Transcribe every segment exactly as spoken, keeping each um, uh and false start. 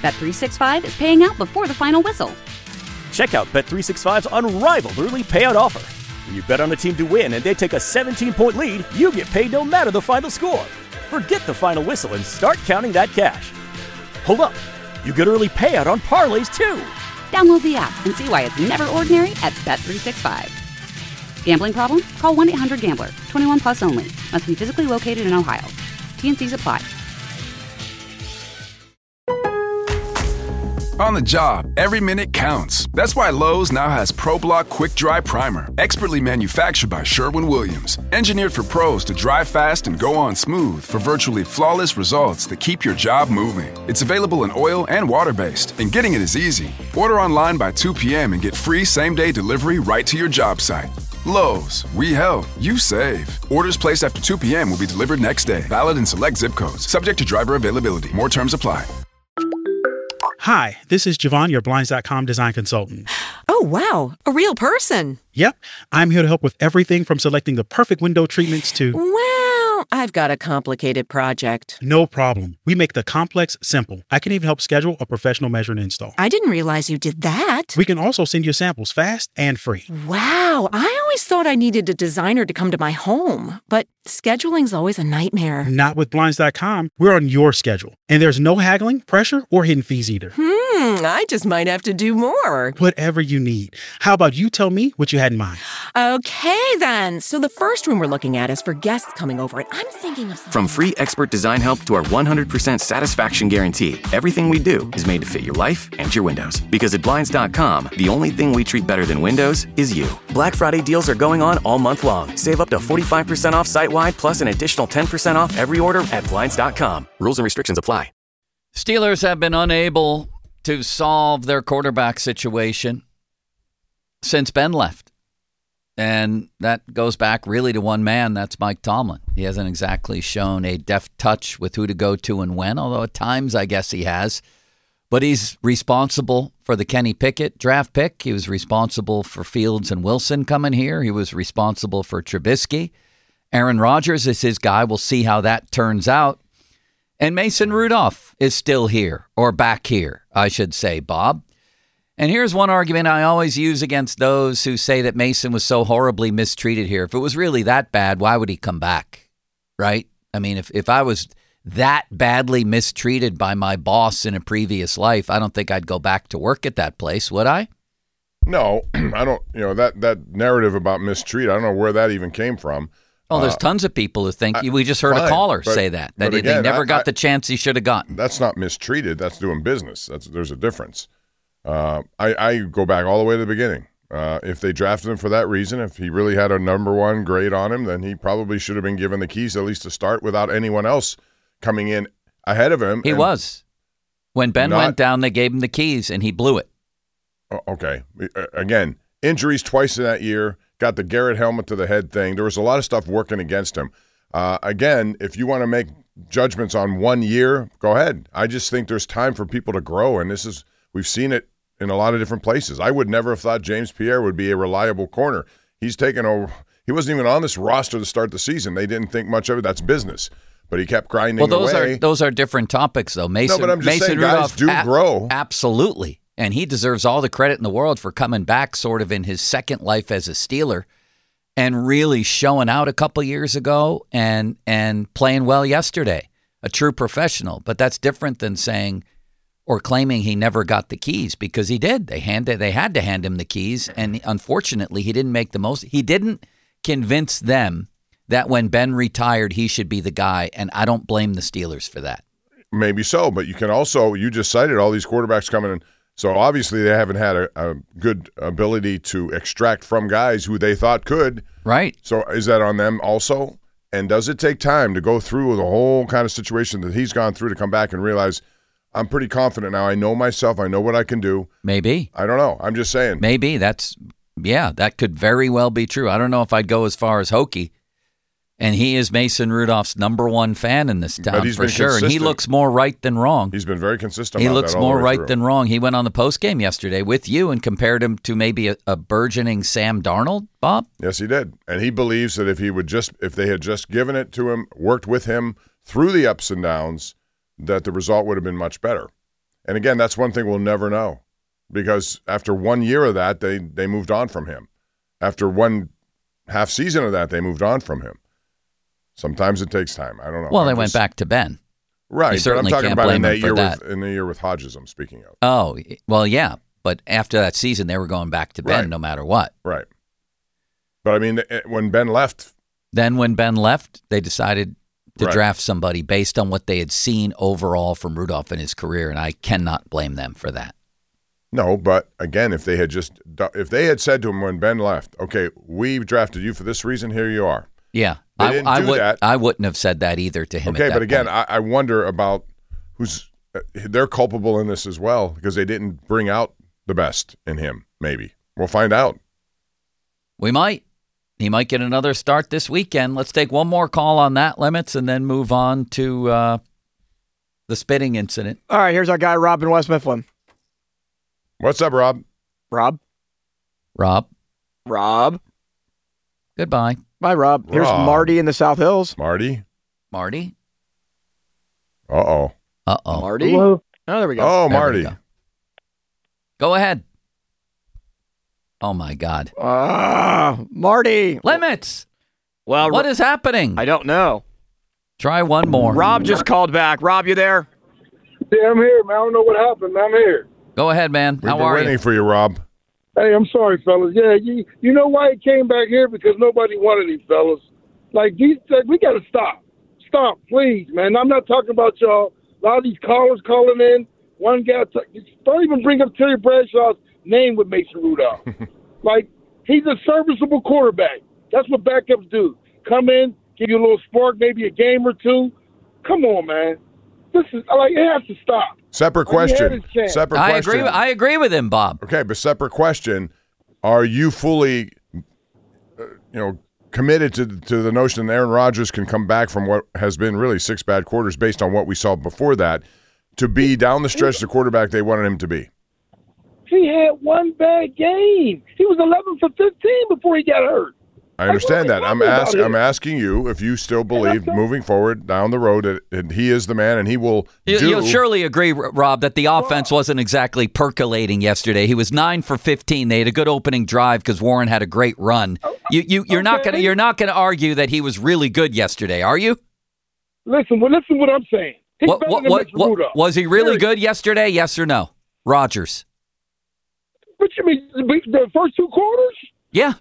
Bet three sixty-five is paying out before the final whistle. Check out Bet three sixty-five's unrivaled early payout offer. When you bet on a team to win and they take a seventeen-point lead, you get paid no matter the final score. Forget the final whistle and start counting that cash. Hold up. You get early payout on parlays, too. Download the app and see why it's never ordinary at Bet three sixty-five. Gambling problem? Call one eight hundred gambler. twenty-one plus only. Must be physically located in Ohio. T N Cs apply. On the job, every minute counts. That's why Lowe's now has ProBlock Quick Dry Primer, expertly manufactured by Sherwin-Williams. Engineered for pros to dry fast and go on smooth for virtually flawless results that keep your job moving. It's available in oil and water-based, and getting it is easy. Order online by two p.m. and get free same-day delivery right to your job site. Lowe's, we help, you save. Orders placed after two p.m. will be delivered next day. Valid in select zip codes. Subject to driver availability. More terms apply. Hi, this is Javon, your Blinds dot com design consultant. Oh, wow. A real person. Yep. I'm here to help with everything from selecting the perfect window treatments to... Well, I've got a complicated project. No problem. We make the complex simple. I can even help schedule a professional measure and install. I didn't realize you did that. We can also send you samples fast and free. Wow. I always thought I needed a designer to come to my home, but scheduling's always a nightmare. Not with Blinds dot com. We're on your schedule. And there's no haggling, pressure, or hidden fees either. Hmm, I just might have to do more. Whatever you need. How about you tell me what you had in mind? Okay, then. So the first room we're looking at is for guests coming over, and I'm thinking of something... From free expert design help to our one hundred percent satisfaction guarantee, everything we do is made to fit your life and your windows. Because at Blinds dot com, the only thing we treat better than windows is you. Black Friday deals are going on all month long. Save up to forty-five percent off site-wide, plus an additional ten percent off every order at Blinds dot com. Rules and restrictions apply. Steelers have been unable to solve their quarterback situation since Ben left. And that goes back really to one man. That's Mike Tomlin. He hasn't exactly shown a deft touch with who to go to and when, although at times I guess he has. But he's responsible for the Kenny Pickett draft pick. He was responsible for Fields and Wilson coming here. He was responsible for Trubisky. Aaron Rodgers is his guy. We'll see how that turns out. And Mason Rudolph is still here, or back here, I should say, Bob. And here's one argument I always use against those who say that Mason was so horribly mistreated here. If it was really that bad, why would he come back, right? I mean, if, if I was that badly mistreated by my boss in a previous life, I don't think I'd go back to work at that place, would I? No, I don't. You know, that, that narrative about mistreat, I don't know where that even came from. Oh, there's uh, tons of people who think, I, we just heard fine, a caller but, say that, that again, they never I, got I, the chance he should have gotten. That's not mistreated. That's doing business. That's There's a difference. Uh, I, I go back all the way to the beginning. Uh, if they drafted him for that reason, if he really had a number one grade on him, then he probably should have been given the keys at least to start without anyone else coming in ahead of him. He was. When Ben not, went down, they gave him the keys, and he blew it. Okay. Again, injuries twice in that year. Got the Garrett helmet to the head thing. There was a lot of stuff working against him. Uh, again, if you want to make judgments on one year, go ahead. I just think there's time for people to grow, and this is we've seen it in a lot of different places. I would never have thought James Pierre would be a reliable corner. He's taken over. He wasn't even on this roster to start the season. They didn't think much of it. That's business. But he kept grinding well, those away. are those are different topics, though. Mason, no, but I'm just Mason saying, Rudolph guys do a- grow. Absolutely. And he deserves all the credit in the world for coming back sort of in his second life as a Steeler and really showing out a couple years ago and and playing well yesterday. A true professional. But that's different than saying or claiming he never got the keys, because he did. They handed they had to hand him the keys, and unfortunately he didn't make the most. He didn't convince them that when Ben retired he should be the guy, and I don't blame the Steelers for that. Maybe so, but you can also, you just cited all these quarterbacks coming in. So obviously they haven't had a, a good ability to extract from guys who they thought could. Right. So is that on them also? And does it take time to go through the whole kind of situation that he's gone through to come back and realize, I'm pretty confident now. I know myself. I know what I can do. Maybe. I don't know. I'm just saying. Maybe. That's, yeah, that could very well be true. I don't know if I'd go as far as Hokie. And he is Mason Rudolph's number one fan in this town for sure. Consistent. And he looks more right than wrong. He's been very consistent. He about looks that all more the way right through. than wrong. He went on the post game yesterday with you and compared him to maybe a, a burgeoning Sam Darnold, Bob. Yes, he did. And he believes that if he would just, if they had just given it to him, worked with him through the ups and downs, that the result would have been much better. And again, that's one thing we'll never know, because after one year of that, they they moved on from him. After one half season of that, they moved on from him. Sometimes it takes time. I don't know. Well, I'm they just, went back to Ben. Right, You certainly but I'm talking can't about blame in him that for year that. with in the year with Hodges. I'm speaking of. Oh, well, yeah. But after that season, they were going back to Ben Right. no matter what. Right. But I mean, it- when Ben left, Then when Ben left, they decided to Right. draft somebody based on what they had seen overall from Rudolph in his career, and I cannot blame them for that. no. But again, if they had just if they had said to him when Ben left, okay, we drafted you for this reason, here you are. Yeah, They I, didn't I do would. that. I wouldn't have said that either to him. Okay, at that but again, point. I, I wonder about who's uh, they're culpable in this as well, because they didn't bring out the best in him. Maybe we'll find out. we might. He might get another start this weekend. Let's take one more call on that, Limits, and then move on to uh, the spitting incident. All right, here's our guy, Rob in West Mifflin. What's up, Rob? Rob? Rob, Rob? goodbye. Bye, Rob. Here's Rob. Marty in the South Hills. Marty? Marty? Uh oh. Uh-oh. Marty? Oh, there we go. Oh, There we Marty. go. Go ahead. Oh, my God. Ah, Marty. Limits. Well, What is happening? I don't know. Try one more. Rob just called back. Rob, you there? Yeah, I'm here, man. I don't know what happened. I'm here. Go ahead, man. We've How been are waiting you? for you, Rob. Hey, I'm sorry, fellas. Yeah, you you know why he came back here? Because nobody wanted these fellas. Like, these, like, we got to stop. Stop, please, man. I'm not talking about y'all. A lot of these callers calling in. One guy, t- don't even bring up Terry Bradshaw's name with Mason Rudolph. Like, he's a serviceable quarterback. That's what backups do. Come in, give you a little spark, maybe a game or two. Come on, man. This is, like, it has to stop. Separate Like, he had question. his chance. Separate I question. agree. I agree with him, Bob. Okay, but separate question. Are you fully, uh, you know, committed to to the notion that Aaron Rodgers can come back from what has been really six bad quarters based on what we saw before that to be down the stretch the quarterback they wanted him to be? He had one bad game. He was eleven for fifteen before he got hurt. I understand Like, that. what are I'm we talking asking. about I'm here? asking you if you still believe moving forward down the road that, that he is the man and he will You, do. You'll surely agree, R- Rob, that the offense wasn't exactly percolating yesterday. He was nine for fifteen. They had a good opening drive because Warren had a great run. You, you, you're not Okay. gonna, you're not gonna argue that he was really good yesterday, are you? Listen, well, listen what I'm saying. He's What, better what, than what, Mister what- Rudolph. was he really Period. good yesterday? Yes or no, Rodgers? What you mean? The first two quarters? Yeah.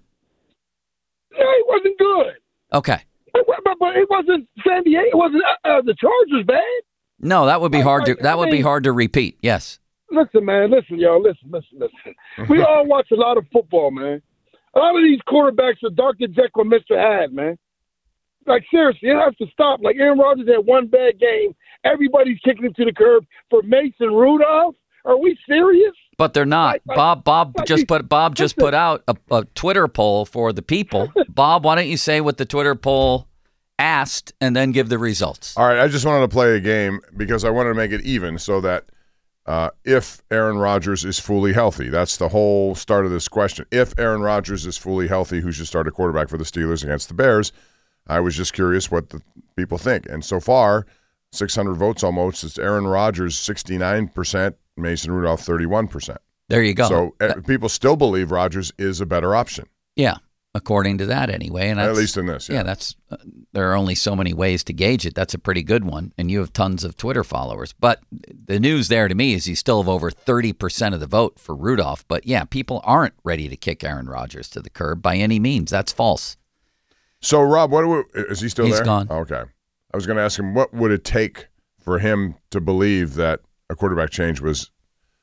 No, he wasn't good. Okay. But, but, but it wasn't San Diego. It wasn't uh, uh, the Chargers bad. No, that would be Like- hard to like, that I would be mean- hard to repeat. Yes. Listen, man. Listen, y'all. Listen, listen, listen. We all watch a lot of football, man. A lot of these quarterbacks are Doctor Jekyll and Mister Hyde, man. Like, seriously, it has to stop. Like, Aaron Rodgers had one bad game. Everybody's kicking him to the curb for Mason Rudolph. Are we serious? But they're not. Like- like- Bob Bob like just you- put Bob just listen. put out a, a Twitter poll for the people. Bob, why don't you say what the Twitter poll asked and then give the results? All right, I just wanted to play a game because I wanted to make it even so that uh, if Aaron Rodgers is fully healthy, that's the whole start of this question. If Aaron Rodgers is fully healthy, who should start a quarterback for the Steelers against the Bears? I was just curious what the people think. And so far, six hundred votes almost, it's Aaron Rodgers sixty-nine percent, Mason Rudolph thirty-one percent. There you go. So uh, people still believe Rodgers is a better option. Yeah, according to that anyway. And At that's, least in this, yeah. yeah, that's uh, there are only so many ways to gauge it. That's a pretty good one, and you have tons of Twitter followers. But the news there to me is you still have over thirty percent of the vote for Rudolph. But yeah, people aren't ready to kick Aaron Rodgers to the curb by any means. That's false. So, Rob, what do we, is he still He's there? gone. Okay. I was going to ask him, what would it take for him to believe that a quarterback change was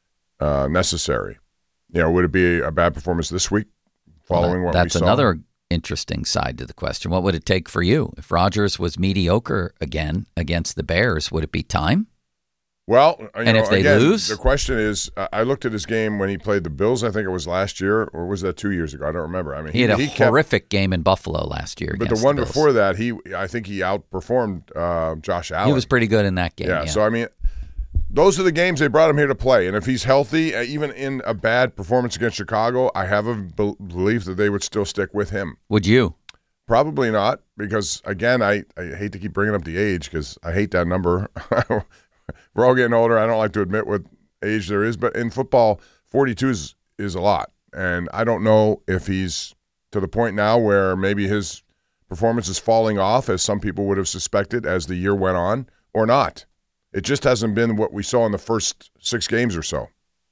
uh, necessary? You know, would it be a bad performance this week following Well, what that's we saw? another interesting side to the question. What would it take for you if Rodgers was mediocre again against the Bears? Would it be time? Well, you And know, if they again, lose? the question is, uh, I looked at his game when he played the Bills. I think it was last year, or was that two years ago? I don't remember. I mean, He had a he kept, horrific game in Buffalo last year. but the against one Bills. before that, he I think he outperformed uh, Josh Allen. he was pretty good in that game. Yeah, Yeah, so I mean, those are the games they brought him here to play. And if he's healthy, uh, even in a bad performance against Chicago, I have a be- belief that they would still stick with him. would you? Probably not, because again, I, I hate to keep bringing up the age because I hate that number. We're all getting older. I don't like to admit what age there is, but in football, forty-two is, is a lot. And I don't know if he's to the point now where maybe his performance is falling off, as some people would have suspected as the year went on, or not. It just hasn't been what we saw in the first six games or so.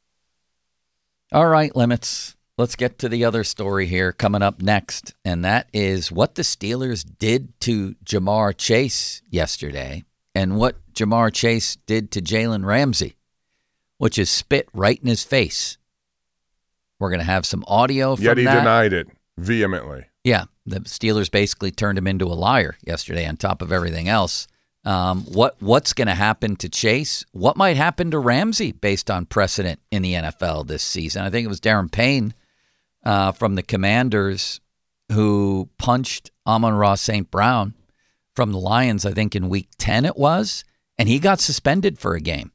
All right, Limits. Let's get to the other story here coming up next, and that is what the Steelers did to Jamar Chase yesterday and what Jamar Chase did to Jalen Ramsey, which is spit right in his face. We're going to have some audio from that. Yet he denied it vehemently. Yeah, the Steelers basically turned him into a liar yesterday on top of everything else. Um, what What's going to happen to Chase? What might happen to Ramsey based on precedent in the N F L this season? I think it was Darren Payne uh, from the Commanders who punched Amon-Ra Saint Brown from the Lions, I think in week ten it was, and he got suspended for a game.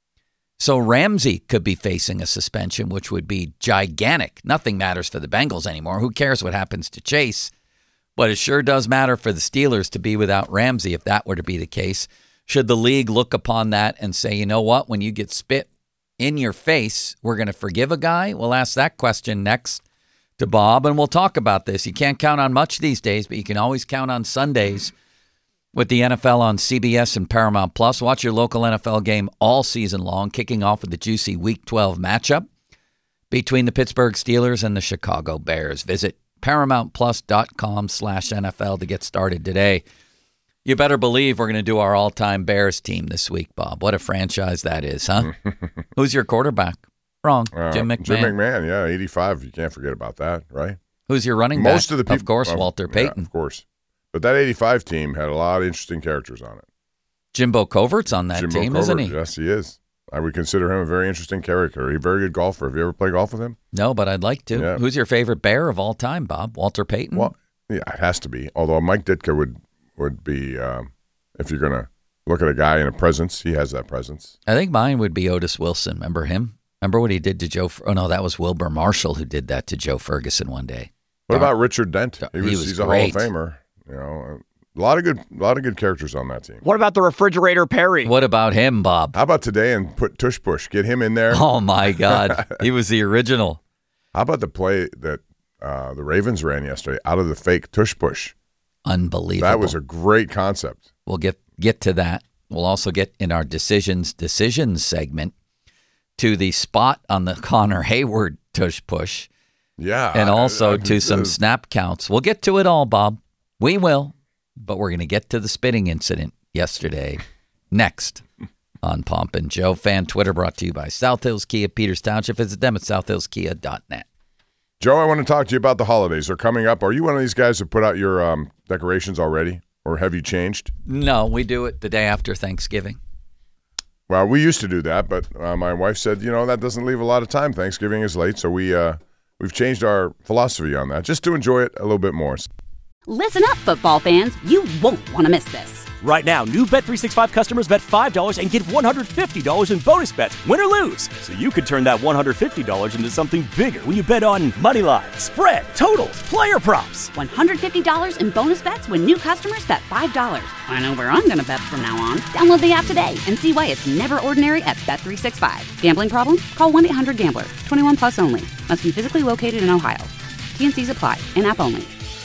So Ramsey could be facing a suspension, which would be gigantic. Nothing matters for the Bengals anymore. Who cares what happens to Chase? But it sure does matter for the Steelers to be without Ramsey if that were to be the case. Should the league look upon that and say, you know what, when you get spit in your face, we're going to forgive a guy? We'll ask that question next to Bob, and we'll talk about this. You can't count on much these days, but you can always count on Sundays with the N F L on C B S and Paramount Plus. Watch your local N F L game all season long, kicking off with the juicy Week twelve matchup between the Pittsburgh Steelers and the Chicago Bears. Visit ParamountPlus.com slash NFL to get started today. You better believe we're going to do our all-time Bears team this week, Bob. What a franchise that is, huh? Who's your quarterback? Wrong. Uh, Jim McMahon. Jim McMahon, yeah, eighty-five. You can't forget about that, right? Who's your running back? Most of the people, of course, uh, Walter Payton. Yeah, of course. But that eighty-five team had a lot of interesting characters on it. Jimbo Covert's on that Jimbo team, Covert, isn't he? Yes, he is. I would consider him a very interesting character. He's a very good golfer. Have you ever played golf with him? No, but I'd like to. Yeah. Who's your favorite Bear of all time, Bob? Walter Payton? Well, yeah, it has to be. Although Mike Ditka would, would be, um, if you're going to look at a guy in a presence, he has that presence. I think mine would be Otis Wilson. Remember him? Remember what he did to Joe? Oh, no, that was Wilbur Marshall who did that to Joe Ferguson one day. What about Richard Dent? He was, he was he's a great. Hall of Famer. You know, a lot of good, a lot of good characters on that team. What about the refrigerator Perry? What about him, Bob? How about today and put Tush Push? Get him in there. Oh my God, he was the original. How about the play that uh, the Ravens ran yesterday out of the fake Tush Push? Unbelievable. That was a great concept. We'll get get to that. We'll also get in our decisions decisions segment to the spot on the Connor Hayward Tush Push. Yeah. And also I, I, to I, some snap counts. We'll get to it all, Bob. We will. But we're going to get to the spitting incident yesterday next on Pomp and Joe. Fan Twitter brought to you by South Hills Kia, Peters Township. Visit them at south hills kia dot net. Joe, I want to talk to you about the holidays. They're coming up. Are you one of these guys who put out your um, decorations already, or have you changed? No, we do it the day after Thanksgiving. Well, we used to do that, but uh, my wife said, you know, that doesn't leave a lot of time. Thanksgiving is late, so we, uh, we've changed our philosophy on that, just to enjoy it a little bit more. Listen up, football fans. You won't want to miss this. Right now, new Bet three sixty-five customers bet five dollars and get one hundred fifty dollars in bonus bets, win or lose. So you could turn that one hundred fifty dollars into something bigger when you bet on money line, spread, totals, player props. one hundred fifty dollars in bonus bets when new customers bet five dollars. I know where I'm going to bet from now on. Download the app today and see why it's never ordinary at Bet three sixty-five. Gambling problem? Call one eight hundred gambler. twenty-one plus only. Must be physically located in Ohio. T N Cs apply. In-app only.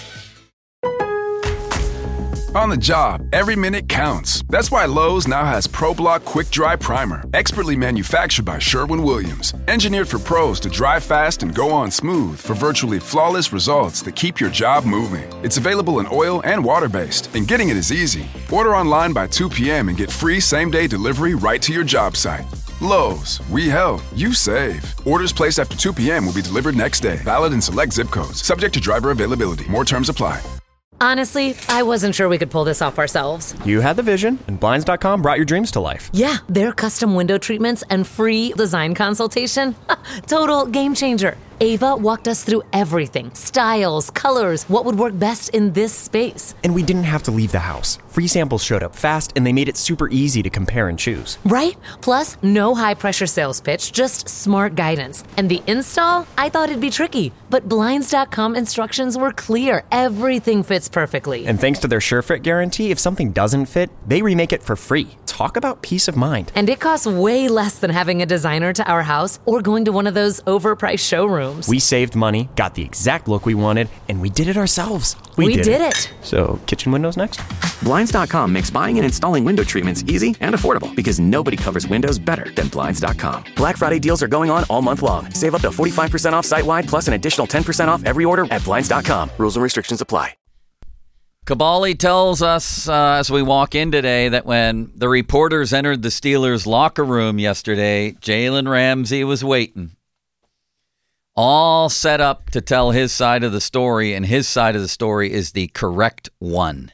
On the job, every minute counts. That's why Lowe's now has ProBlock Quick Dry Primer, expertly manufactured by Sherwin-Williams. Engineered for pros to dry fast and go on smooth for virtually flawless results that keep your job moving. It's available in oil and water-based, and getting it is easy. Order online by two p.m. and get free same-day delivery right to your job site. Lowe's, we help, you save. Orders placed after two p.m. will be delivered next day. Valid in select zip codes. Subject to driver availability. More terms apply. Honestly, I wasn't sure we could pull this off ourselves. You had the vision, and Blinds dot com brought your dreams to life. Yeah, their custom window treatments and free design consultation. Total game changer. Ava walked us through everything. Styles, colors, what would work best in this space. And we didn't have to leave the house. Free samples showed up fast, and they made it super easy to compare and choose. Right? Plus, no high-pressure sales pitch, just smart guidance. And the install? I thought it'd be tricky, but Blinds dot com instructions were clear. Everything fits perfectly. And thanks to their SureFit guarantee, if something doesn't fit, they remake it for free. Talk about peace of mind. And it costs way less than having a designer to our house or going to one of those overpriced showrooms. We saved money, got the exact look we wanted, and we did it ourselves. We, we did, did it. it. So, kitchen windows next? Blinds dot com makes buying and installing window treatments easy and affordable because nobody covers windows better than Blinds dot com. Black Friday deals are going on all month long. Save up to forty-five percent off site-wide plus an additional ten percent off every order at Blinds dot com. Rules and restrictions apply. Kabali tells us uh, as we walk in today that when the reporters entered the Steelers' locker room yesterday, Jalen Ramsey was waiting. All set up to tell his side of the story, and his side of the story is the correct one.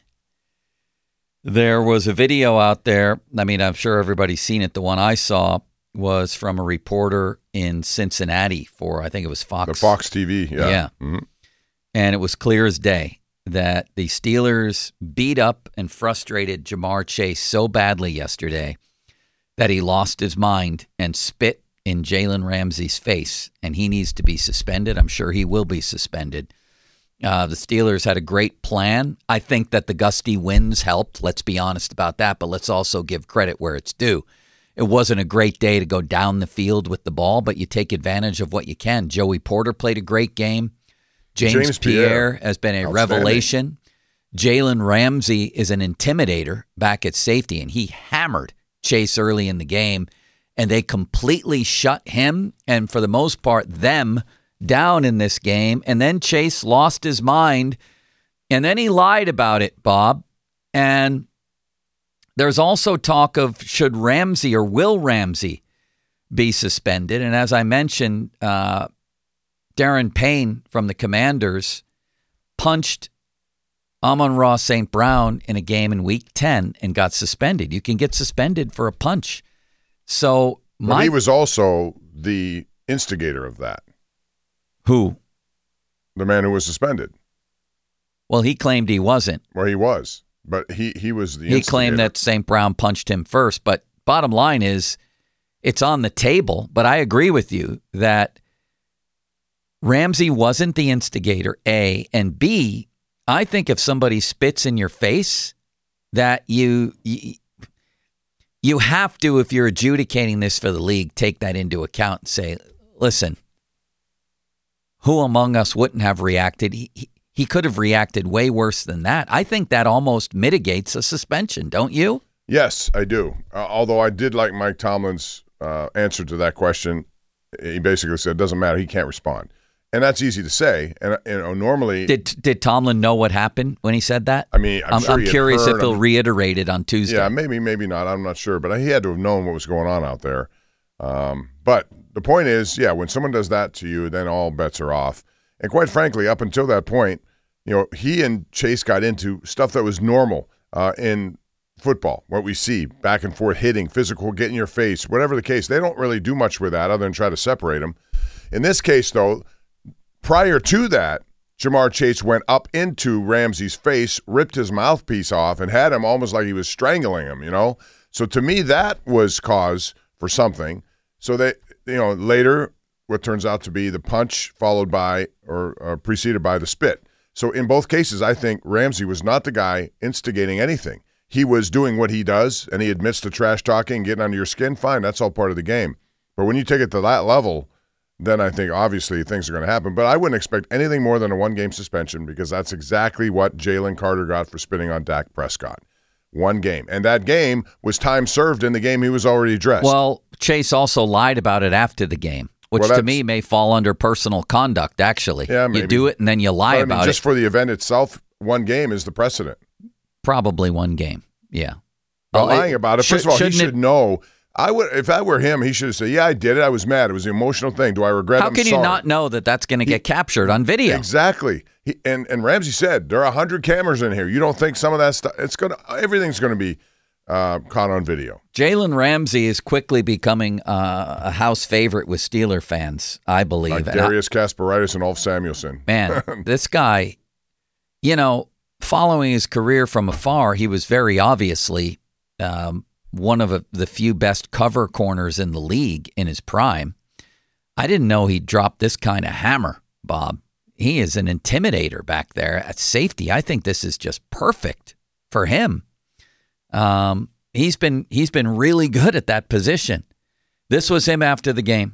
There was a video out there. I mean, I'm sure everybody's seen it. The one I saw was from a reporter in Cincinnati for, I think it was Fox. The Fox T V, yeah. Yeah. Mm-hmm. And it was clear as day that the Steelers beat up and frustrated Jamar Chase so badly yesterday that he lost his mind and spit in Jalen Ramsey's face, and he needs to be suspended. I'm sure he will be suspended. Uh, the Steelers had a great plan. I think that the gusty winds helped. Let's be honest about that, but let's also give credit where it's due. It wasn't a great day to go down the field with the ball, but you take advantage of what you can. Joey Porter played a great game. James, James Pierre, Pierre has been a revelation. Jalen Ramsey is an intimidator back at safety, and he hammered Chase early in the game, and they completely shut him and, for the most part, them down in this game. And then Chase lost his mind, and then he lied about it, Bob. And there's also talk of should Ramsey or will Ramsey be suspended. And as I mentioned, uh, Darren Payne from the Commanders punched Amon-Ra Saint Brown in a game in Week ten and got suspended. You can get suspended for a punch. So my, but he was also the instigator of that. Who? The man who was suspended. Well, he claimed he wasn't. Well, he was, but he, he was the He instigator. claimed that Saint Brown punched him first, but bottom line is it's on the table. But I agree with you that Ramsey wasn't the instigator, A, and B, I think if somebody spits in your face, that you, you you have to, if you're adjudicating this for the league, take that into account and say, listen, who among us wouldn't have reacted? He, he, he could have reacted way worse than that. I think that almost mitigates a suspension, don't you? Yes, I do. Uh, although I did like Mike Tomlin's uh, answer to that question. He basically said, it doesn't matter, he can't respond. And that's easy to say. And you know, normally, did did Tomlin know what happened when he said that? I mean, I'm, I'm, sure I'm he curious heard, if he'll I mean, reiterate it on Tuesday. Yeah, maybe, maybe not. I'm not sure, but he had to have known what was going on out there. Um, but the point is, yeah, when someone does that to you, then all bets are off. And quite frankly, up until that point, you know, he and Chase got into stuff that was normal uh, in football. What we see, back and forth hitting, physical, get in your face, whatever the case. They don't really do much with that other than try to separate them. In this case, though, prior to that, Jamar Chase went up into Ramsey's face, ripped his mouthpiece off, and had him almost like he was strangling him, you know? So to me, that was cause for something. So they, you know, later, what turns out to be the punch followed by or, or preceded by the spit. So in both cases, I think Ramsey was not the guy instigating anything. He was doing what he does, and he admits to trash talking, getting under your skin. Fine, that's all part of the game. But when you take it to that level, then I think obviously things are going to happen. But I wouldn't expect anything more than a one-game suspension because that's exactly what Jalen Carter got for spitting on Dak Prescott. One game. And that game was time served in the game he was already dressed. Well, Chase also lied about it after the game, which well, to me may fall under personal conduct, actually. Yeah, maybe. You do it and then you lie but, I mean, about just it. Just for the event itself, one game is the precedent. Probably one game, yeah. But well, lying about it, should, first of all, he should it, know. I would, if I were him, he should have said, yeah, I did it. I was mad. It was an emotional thing. Do I regret it? How I'm can sorry. you not know that that's going to get captured on video? Exactly. He, and, and Ramsey said, there are one hundred cameras in here. You don't think some of that stuff, it's going to, everything's going to be uh, caught on video. Jalen Ramsey is quickly becoming uh, a house favorite with Steeler fans, I believe. Like And Darius Kasparaitis and Ulf Samuelson. Man, this guy, you know, following his career from afar, he was very obviously um, one of the few best cover corners in the league in his prime. I didn't know he dropped this kind of hammer, Bob. He is an intimidator back there at safety. I think this is just perfect for him. Um, he's been he's been really good at that position. This was him after the game.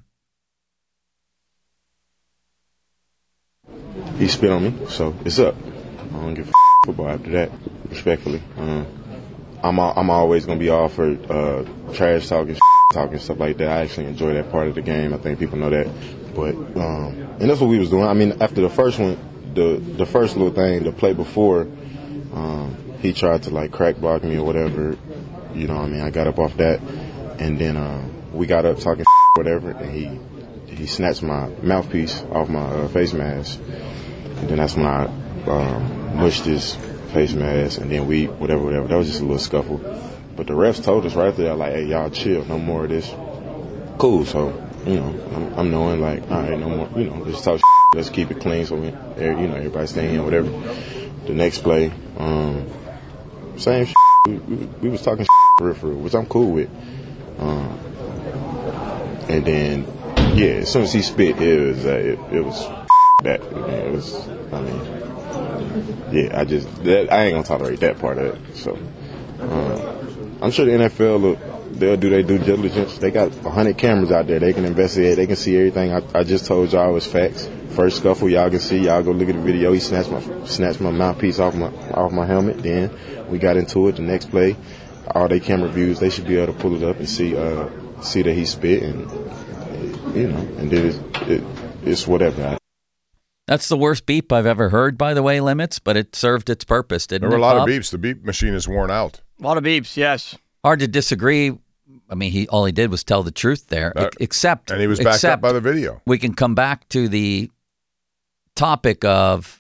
He spit on me, so it's up. I don't give a football after that, respectfully. Um, I'm I'm always gonna be all for uh, trash talking, talking stuff like that. I actually enjoy that part of the game. I think people know that. But um, and that's what we was doing. I mean, after the first one, the the first little thing, the play before, um, he tried to like crack block me or whatever. You know what I mean? I got up off that, and then uh, we got up talking whatever, and he he snatched my mouthpiece off my uh, face mask. And then that's when I um, mushed his face mask, and then we whatever whatever. That was just a little scuffle. But the refs told us right there, like, hey, y'all chill, no more of this. Cool, so. You know, I'm, I'm knowing like, all right, no more, you know, just talk shit. Let's keep it clean so we, you know, everybody staying here, whatever. The next play, um, same shit. We, we, we was talking shit for real, for real, which I'm cool with. Um, and then, yeah, as soon as he spit, it was, uh, it, it was that. I mean, it was, I mean, yeah, I just, that, I ain't gonna tolerate that part of it. So, um, I'm sure the N F L will, they'll do their due diligence. They got one hundred cameras out there. They can investigate. They can see everything. I, I just told y'all it was facts. First scuffle, y'all can see. Y'all go look at the video. He snatched my snatched my mouthpiece off my off my helmet. Then we got into it. The next play, all their camera views, they should be able to pull it up and see uh, see that he spit, and you know, and then it's, it, it's whatever. That's the worst beep I've ever heard, by the way, Limits, but it served its purpose, didn't it? There were a lot Bob? of beeps. The beep machine is worn out. A lot of beeps, yes. Hard to disagree. I mean, he all he did was tell the truth there, That, except and he was backed except up by the video. We can come back to the topic of: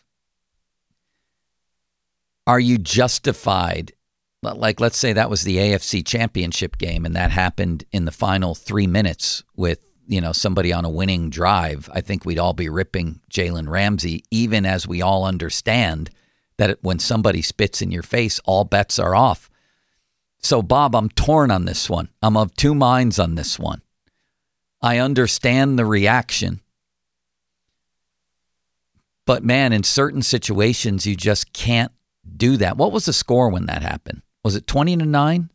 are you justified? Like, let's say that was the A F C Championship game, and that happened in the final three minutes with you know somebody on a winning drive. I think we'd all be ripping Jalen Ramsey, even as we all understand that when somebody spits in your face, all bets are off. So, Bob, I'm torn on this one. I'm of two minds on this one. I understand the reaction. But, man, in certain situations, you just can't do that. What was the score when that happened? Was it twenty to nine?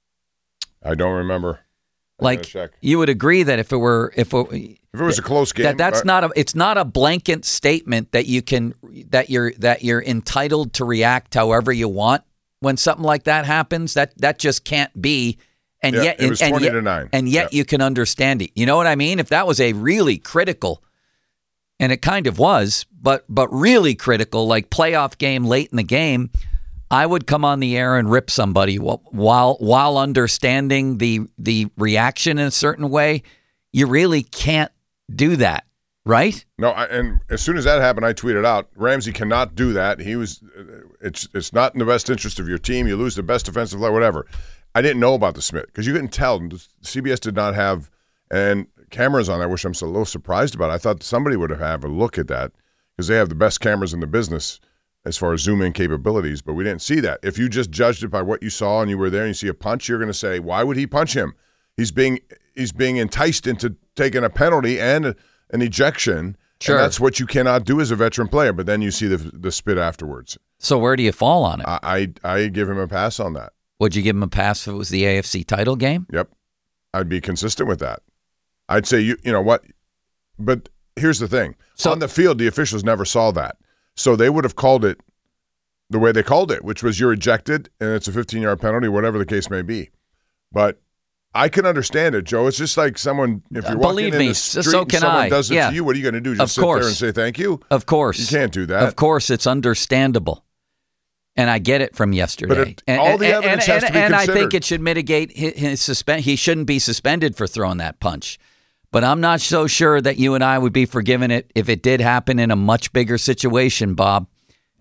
I don't remember. I Like, you would agree that if it were... If it, if it was a close game... That that's I, not a, it's not a blanket statement that you can... That you're, that you're entitled to react however you want. When something like that happens, that that just can't be, and yeah, yet it was and, twenty yet, to nine, and yet yeah. you can understand it. You know what I mean? If that was a really critical, and it kind of was, but but really critical, like playoff game late in the game, I would come on the air and rip somebody while while, while understanding the the reaction in a certain way. You really can't do that. Right? No, I, and as soon as that happened, I tweeted out, Ramsey cannot do that. He was, it's it's not in the best interest of your team. You lose the best defensive player, whatever. I didn't know about the Smith because you couldn't tell. C B S did not have and cameras on that, which I'm so a little surprised about. I thought somebody would have had a look at that because they have the best cameras in the business as far as zoom in capabilities, but we didn't see that. If you just judged it by what you saw and you were there and you see a punch, you're going to say, why would he punch him? He's being he's being enticed into taking a penalty and a, an ejection, sure. And that's what you cannot do as a veteran player. But then you see the the spit afterwards. So where do you fall on it? I I, I give him a pass on that. Would you give him a pass if it was the A F C title game? Yep, I'd be consistent with that. I'd say you you know what, but here's the thing: so, on the field, the officials never saw that, so they would have called it the way they called it, which was you're ejected and it's a fifteen-yard penalty, whatever the case may be. But I can understand it, Joe. It's just like someone, if you're walking Believe in me, the street so and can someone I. does it yeah. to you, what are you going to do? Just of sit course. there and say thank you? Of course. You can't do that. Of course, it's understandable. And I get it from yesterday. But it, and, all the and, evidence and, has to be and considered. I think it should mitigate his, his suspend. He shouldn't be suspended for throwing that punch. But I'm not so sure that you and I would be forgiven it if it did happen in a much bigger situation, Bob.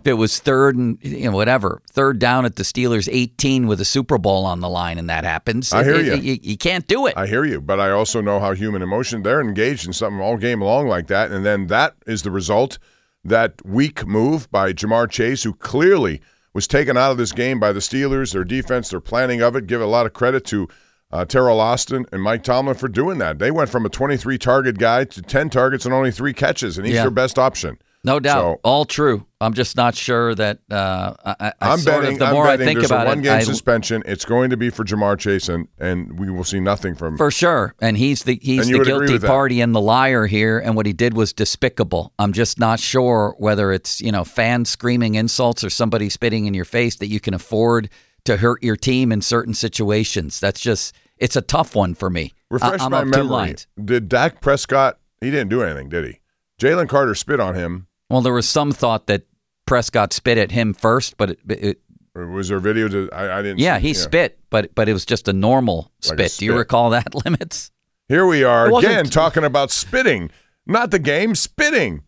If it was third and you know whatever, third down at the Steelers' eighteen with a Super Bowl on the line, and that happens. I hear it, you. It, you. You can't do it. I hear you, but I also know how human emotion, they're engaged in something all game long like that, and then that is the result, that weak move by Jamar Chase, who clearly was taken out of this game by the Steelers, their defense, their planning of it. Give a lot of credit to uh, Terrell Austin and Mike Tomlin for doing that. They went from a twenty-three target guy to ten targets and only three catches, and he's Yeah. their best option. No doubt, So- all true. I'm just not sure that. Uh, I, I I'm sort betting. Of, the I'm more betting I think there's about a one-game it, I, suspension. It's going to be for Jamar Chase, and, and we will see nothing from for sure. And he's the he's And you the would agree guilty with that? party and the liar here. And what he did was despicable. I'm just not sure whether it's you know fans screaming insults or somebody spitting in your face that you can afford to hurt your team in certain situations. That's just it's a tough one for me. Refresh I, I'm my up two memory. lines. Did Dak Prescott? He didn't do anything, did he? Jalen Carter spit on him. Well, there was some thought that Prescott spit at him first, but it, it, Or was there video? To, I, I didn't. yeah, see, he spit, but but it was just a normal Like a spit. Do you spit. recall that, Limits? Here we are It wasn't- again talking about spitting, not the game, spitting.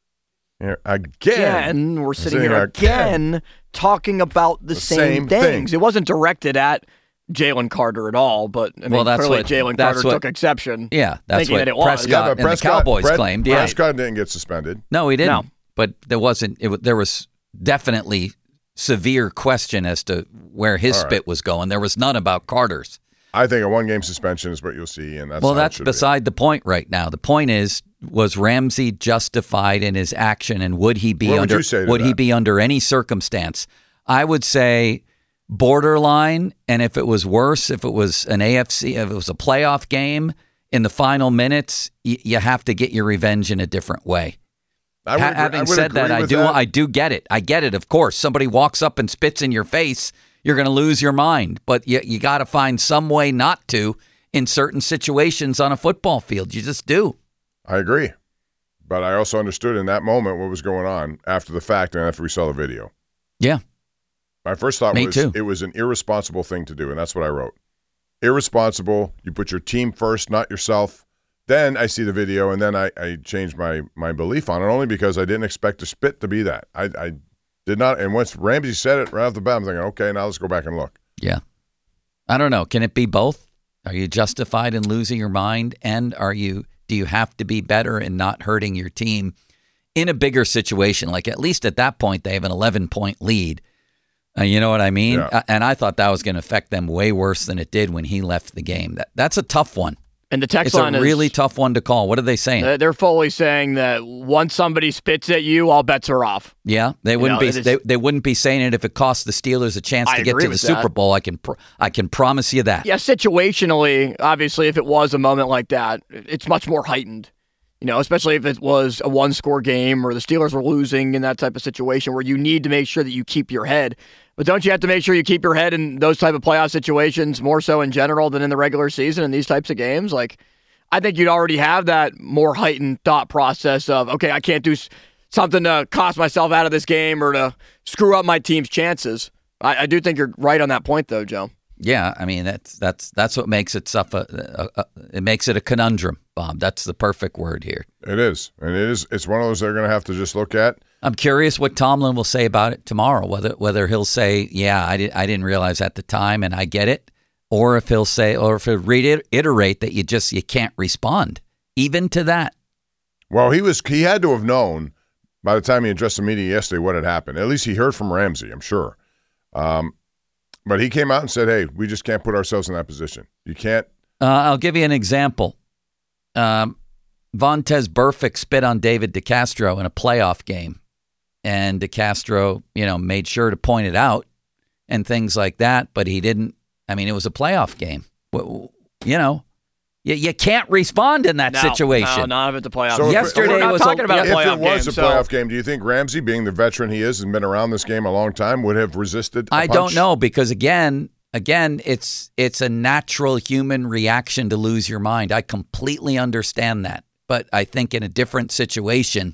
Here again, Again, we're sitting here again. again talking about the, The same, same things. thing. It wasn't directed at Jalen Carter at all, but I mean, Well, that's clearly what- Jalen that's Carter what- took exception. Yeah, that's thinking what that it was. Prescott Yeah, but and the Prescott, Cowboys Brett- claimed. Yeah, Prescott didn't get suspended. no, he didn't. No. But there wasn't. It, wa- there was definitely severe question as to where his All right. spit was going. There was none about Carter's. I think a one-game suspension is what you'll see, and that's well, how it that's should be. beside the point right now. The point is, was Ramsey justified in his action, and would he be What would under? you say to would he that? be under any circumstance? I would say borderline, and if it was worse, if it was an A F C, if it was a playoff game in the final minutes, y- you have to get your revenge in a different way. I would Ha- agree- I having would said that, agree I with do that. I do get it. I get it. Of course, somebody walks up and spits in your face, you're going to lose your mind. But you you got to find some way not to in certain situations on a football field. You just do. I agree, but I also understood in that moment what was going on after the fact and after we saw the video. Yeah. My first thought Me was too. it was an irresponsible thing to do, and that's what I wrote. Irresponsible. You put your team first, not yourself. Then I see the video, and then I, I changed my, my belief on it, only because I didn't expect the spit to be that. I, I did not. And once Ramsey said it right off the bat, I'm thinking, okay, now let's go back and look. Yeah. I don't know. Can it be both? Are you justified in losing your mind, and are you? Do you have to be better in not hurting your team in a bigger situation? Like at least at that point, they have an eleven point lead. Uh, you know what I mean? Yeah. Uh, and I thought that was going to affect them way worse than it did when he left the game. That that's a tough one. And the text It's line a is really tough one to call. What are they saying? uh, they're fully saying that once somebody spits at you, all bets are off. Yeah, they wouldn't know, be. it is- They, they wouldn't be saying it if it cost the Steelers a chance I to get agree to the with Super that. Bowl. I can. Pr- I can promise you that. Yeah, situationally, obviously, if it was a moment like that, it's much more heightened. You know, especially if it was a one-score game or the Steelers were losing in that type of situation where you need to make sure that you keep your head. But don't you have to make sure you keep your head in those type of playoff situations more so in general than in the regular season in these types of games? Like, I think you'd already have that more heightened thought process of, okay, I can't do s- something to cost myself out of this game or to screw up my team's chances. I, I do think you're right on that point, though, Joe. Yeah, I mean that's that's that's what makes it suffer. Uh, uh, it makes it a conundrum, Bob. That's the perfect word here. It is, and it is. It's one of those they're going to have to just look at. I'm curious what Tomlin will say about it tomorrow. Whether whether he'll say, "Yeah, I did, I didn't realize at the time, and I get it," or if he'll say, or if he'll reiterate that you just you can't respond even to that. Well, he was. He had to have known by the time he addressed the media yesterday what had happened. At least he heard from Ramsey, I'm sure. Um, but he came out and said, "Hey, we just can't put ourselves in that position. You can't." Uh, I'll give you an example. Um, Vontez Burfict spit on David DeCastro in a playoff game, and DeCastro, you know, made sure to point it out and things like that, but he didn't. I mean, it was a playoff game. You know, you, you can't respond in that No, situation. No, not if it's a playoff So game. if it- Yesterday We're not was talking a, about a If playoff it was game. a so- playoff game, do you think Ramsey, being the veteran he is and been around this game a long time, would have resisted a I punch? don't know because again, again, it's it's a natural human reaction to lose your mind. I completely understand that, but I think in a different situation,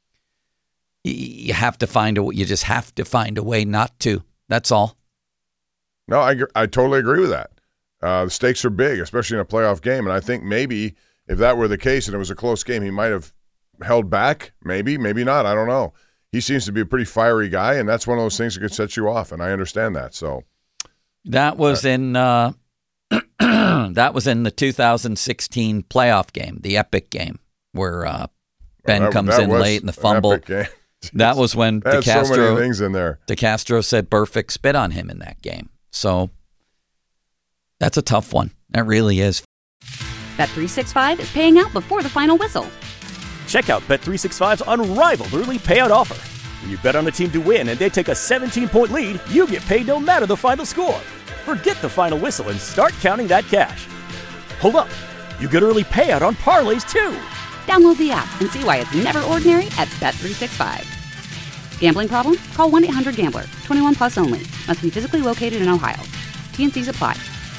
y- you have to find a you just have to find a way not to. That's all. No, I, gr- I totally agree with that. Uh, the stakes are big, especially in a playoff game. And I think maybe if that were the case and it was a close game, he might have held back. Maybe, maybe not. I don't know. he seems to be a pretty fiery guy, and that's one of those things that could set you off, and I understand that. So that was uh, in uh, that was in the two thousand sixteen playoff game, the epic game, where uh, Ben that, comes that in late in the fumble. That was when De Castro, so many things in there. De Castro said Burfict spit on him in that game. So that's a tough one. That really is. Bet three sixty-five is paying out before the final whistle. Check out Bet three sixty-five's unrivaled early payout offer. When you bet on a team to win and they take a seventeen-point lead, you get paid no matter the final score. Forget the final whistle and start counting that cash. Hold up. You get early payout on parlays, too. Download the app and see why it's never ordinary at Bet three sixty-five. Gambling problem? Call one eight hundred gambler. twenty-one plus only. Must be physically located in Ohio. T and C's apply.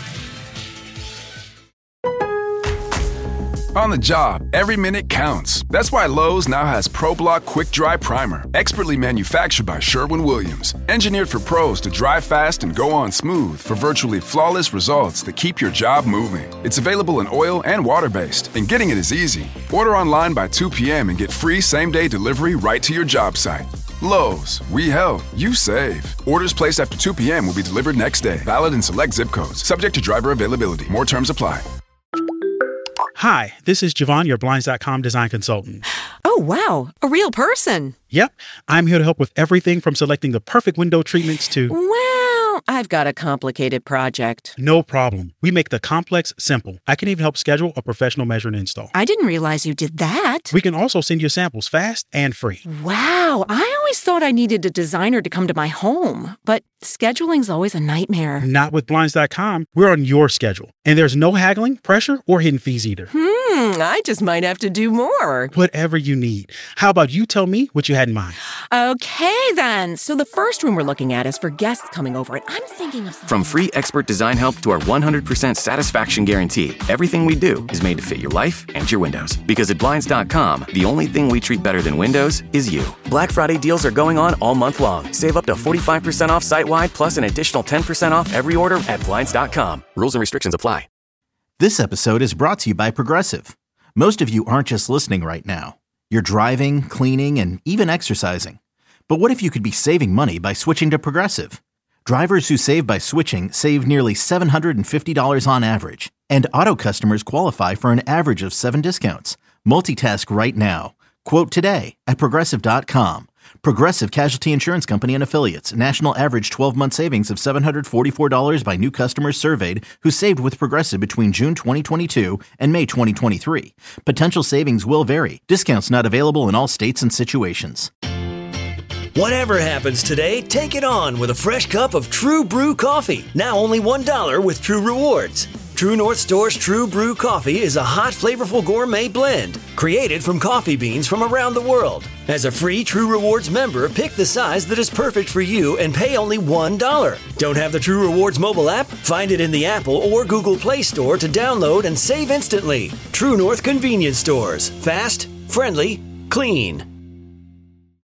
On the job, every minute counts. That's why Lowe's now has ProBlock Quick Dry Primer, expertly manufactured by Sherwin-Williams. Engineered for pros to dry fast and go on smooth for virtually flawless results that keep your job moving. It's available in oil and water-based, and getting it is easy. Order online by two p.m. and get free same-day delivery right to your job site. Lowe's, we help, you save. Orders placed after two p.m. will be delivered next day. Valid in select zip codes. Subject to driver availability. More terms apply. Hi, this is Javon, your Blinds dot com design consultant. Oh, wow. A real person. Yep. I'm here to help with everything from selecting the perfect window treatments to... Well, I've got a complicated project. No problem. We make the complex simple. I can even help schedule a professional measure and install. I didn't realize you did that. We can also send you samples fast and free. Wow. I always thought I needed a designer to come to my home, but scheduling's always a nightmare. Not with Blinds dot com. We're on your schedule. And there's no haggling, pressure, or hidden fees either. Hmm, I just might have to do more. Whatever you need. How about you tell me what you had in mind? Okay, then. So the first room we're looking at is for guests coming over, and I'm thinking of... From free expert design help to our one hundred percent satisfaction guarantee, everything we do is made to fit your life and your windows. Because at Blinds dot com, the only thing we treat better than windows is you. Black Friday deals are going on all month long. Save up to forty-five percent off site-wide, plus an additional ten percent off every order at Blinds dot com. Rules and restrictions apply. This episode is brought to you by Progressive. Most of you aren't just listening right now. You're driving, cleaning, and even exercising. But what if you could be saving money by switching to Progressive? Drivers who save by switching save nearly seven hundred fifty dollars on average. And auto customers qualify for an average of seven discounts. Multitask right now. Quote today at Progressive dot com. Progressive Casualty Insurance Company and Affiliates. National average twelve-month savings of seven hundred forty-four dollars by new customers surveyed who saved with Progressive between June twenty twenty-two and May twenty twenty-three. Potential savings will vary. Discounts not available in all states and situations. Whatever happens today, take it on with a fresh cup of True Brew coffee. Now only one dollar with True Rewards. True North Store's True Brew coffee is a hot, flavorful gourmet blend created from coffee beans from around the world. As a free True Rewards member, pick the size that is perfect for you and pay only one dollar. Don't have the True Rewards mobile app? Find it in the Apple or Google Play Store to download and save instantly. True North Convenience Stores. Fast, friendly, clean.